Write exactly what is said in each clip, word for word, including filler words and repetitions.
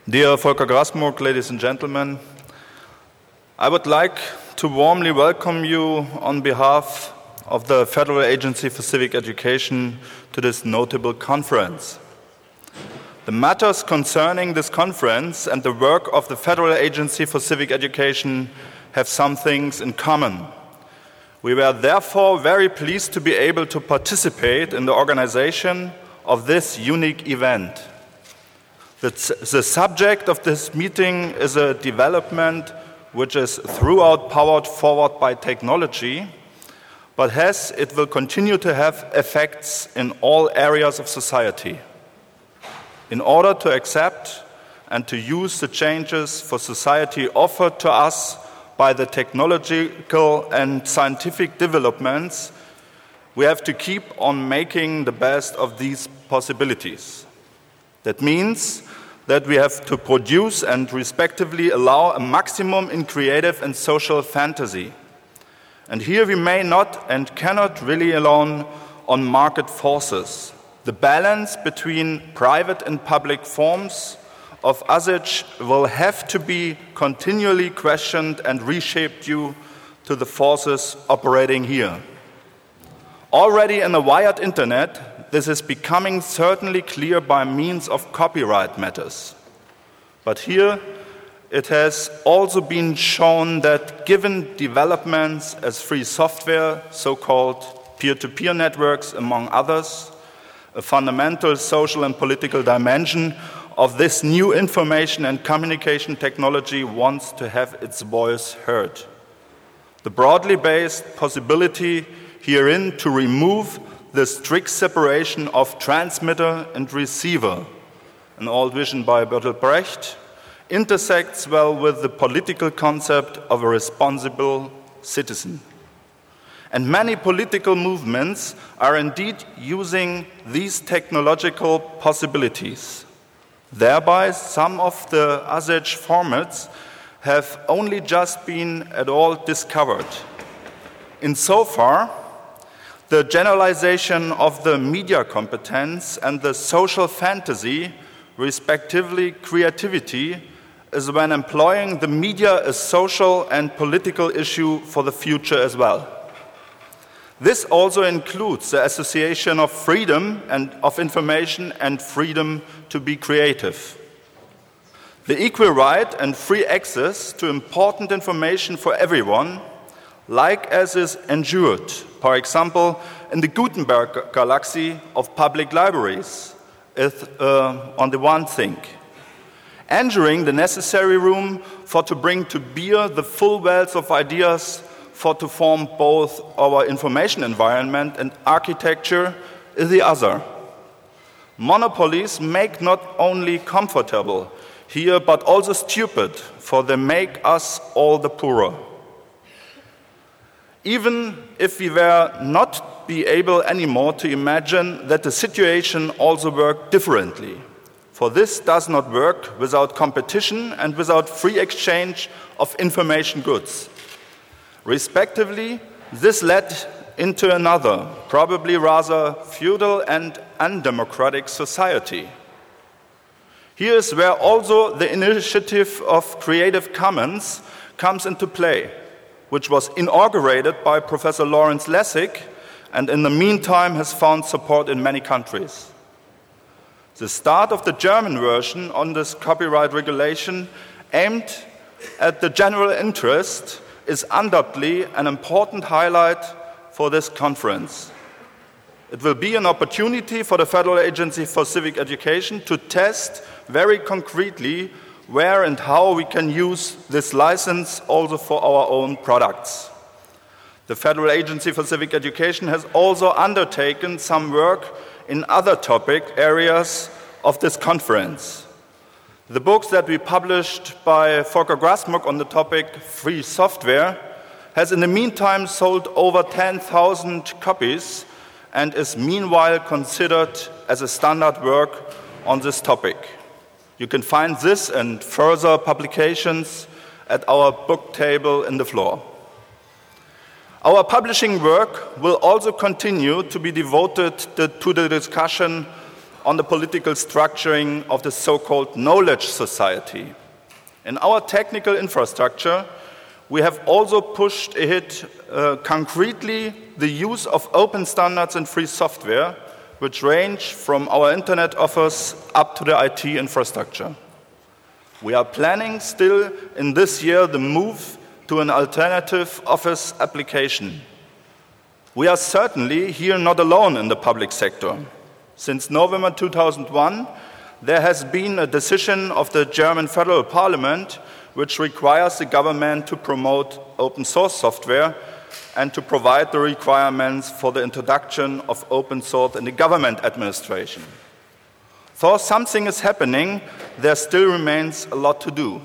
Dear Volker Grasmuck, ladies and gentlemen, I would like to warmly welcome you on behalf of the Federal Agency for Civic Education to this notable conference. The matters concerning this conference and the work of the Federal Agency for Civic Education have some things in common. We were therefore very pleased to be able to participate in the organization of this unique event. The, the subject of this meeting is a development which is throughout powered forward by technology, but has, it will continue to have effects in all areas of society. In order to accept and to use the changes for society offered to us by the technological and scientific developments, we have to keep on making the best of these possibilities. That means that we have to produce and respectively allow a maximum in creative and social fantasy. And here we may not and cannot rely alone on market forces. The balance between private and public forms of usage will have to be continually questioned and reshaped due to the forces operating here. Already in the wired internet, this is becoming certainly clear by means of copyright matters. But here it has also been shown that given developments as free software, so-called peer-to-peer networks, among others, a fundamental social and political dimension of this new information and communication technology wants to have its voice heard. The broadly based possibility herein to remove the strict separation of transmitter and receiver, an old vision by Bertolt Brecht, intersects well with the political concept of a responsible citizen. And many political movements are indeed using these technological possibilities. Thereby, some of the usage formats have only just been at all discovered. Insofar, the generalization of the media competence and the social fantasy, respectively creativity, is when employing the media a social and political issue for the future as well. This also includes the association of freedom and of information and freedom to be creative. The equal right and free access to important information for everyone, like as is ensured, for example, in the Gutenberg galaxy of public libraries, is uh, on the one thing. Ensuring the necessary room for to bring to bear the full wealth of ideas for to form both our information environment and architecture is the other. Monopolies make not only comfortable here, but also stupid, for they make us all the poorer. Even if we were not be able anymore to imagine that the situation also worked differently, for this does not work without competition and without free exchange of information goods. Respectively, this led into another, probably rather feudal and undemocratic society. Here is where also the initiative of Creative Commons comes into play, which was inaugurated by Professor Lawrence Lessig and in the meantime has found support in many countries. The start of the German version on this copyright regulation aimed at the general interest is undoubtedly an important highlight for this conference. It will be an opportunity for the Federal Agency for Civic Education to test very concretely where and how we can use this license also for our own products. The Federal Agency for Civic Education has also undertaken some work in other topic areas of this conference. The books that we published by Volker Grasmuck on the topic free software has in the meantime sold over ten thousand copies and is meanwhile considered as a standard work on this topic. You can find this and further publications at our book table in the floor. Our publishing work will also continue to be devoted to the discussion on the political structuring of the so-called knowledge society. In our technical infrastructure, we have also pushed ahead uh, concretely the use of open standards and free software, which range from our internet offers up to the I T infrastructure. We are planning still in this year the move to an alternative office application. We are certainly here not alone in the public sector. Since November two thousand one, there has been a decision of the German Federal Parliament which requires the government to promote open source software and to provide the requirements for the introduction of open source in the government administration. Though something is happening, there still remains a lot to do.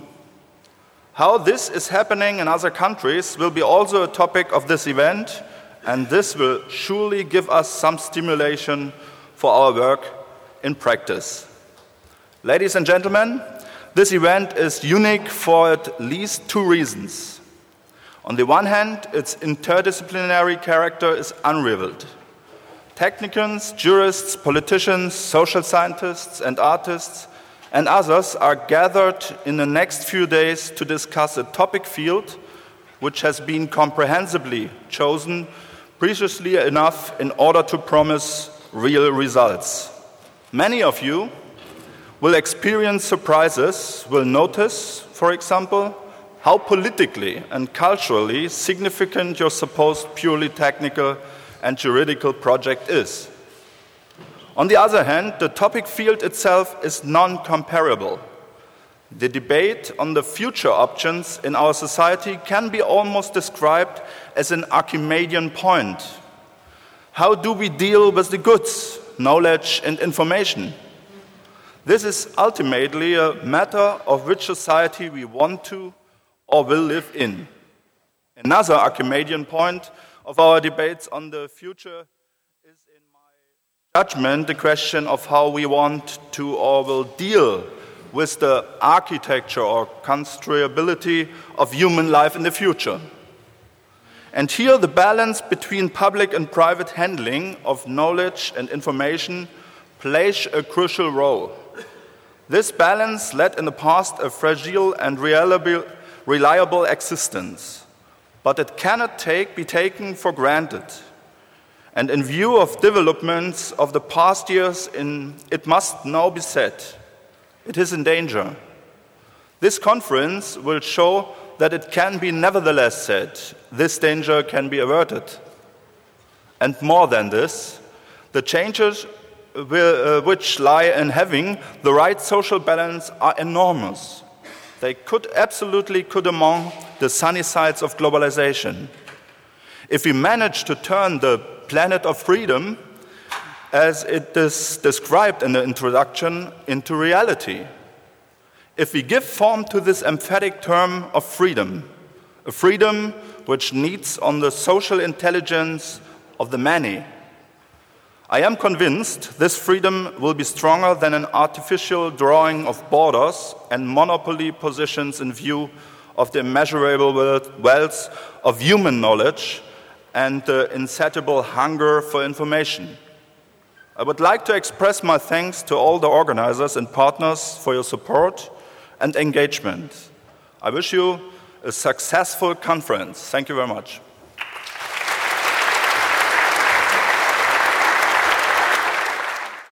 How this is happening in other countries will be also a topic of this event, and this will surely give us some stimulation for our work in practice. Ladies and gentlemen, this event is unique for at least two reasons. On the one hand, its interdisciplinary character is unrivaled. Technicians, jurists, politicians, social scientists, and artists, and others are gathered in the next few days to discuss a topic field which has been comprehensively chosen preciously enough in order to promise real results. Many of you will experience surprises, will notice, for example, how politically and culturally significant your supposed purely technical and juridical project is. On the other hand, the topic field itself is non-comparable. The debate on the future options in our society can be almost described as an Archimedean point. How do we deal with the goods, knowledge, and information? This is ultimately a matter of which society we want to or will live in. Another Archimedean point of our debates on the future is, in my judgment, the question of how we want to or will deal with the architecture or constructability of human life in the future. And here the balance between public and private handling of knowledge and information plays a crucial role. This balance led in the past a fragile and reliable, reliable existence, but it cannot take, be taken for granted. And in view of developments of the past years, in, it must now be said, it is in danger. This conference will show that it can be nevertheless said, this danger can be averted. And more than this, the changes which lie in having the right social balance are enormous. They could absolutely could among the sunny sides of globalization. If we manage to turn the planet of freedom, as it is described in the introduction, into reality. If we give form to this emphatic term of freedom, a freedom which needs on the social intelligence of the many, I am convinced this freedom will be stronger than an artificial drawing of borders and monopoly positions in view of the immeasurable wealth of human knowledge and the insatiable hunger for information. I would like to express my thanks to all the organizers and partners for your support and engagement. I wish you a successful conference. Thank you very much.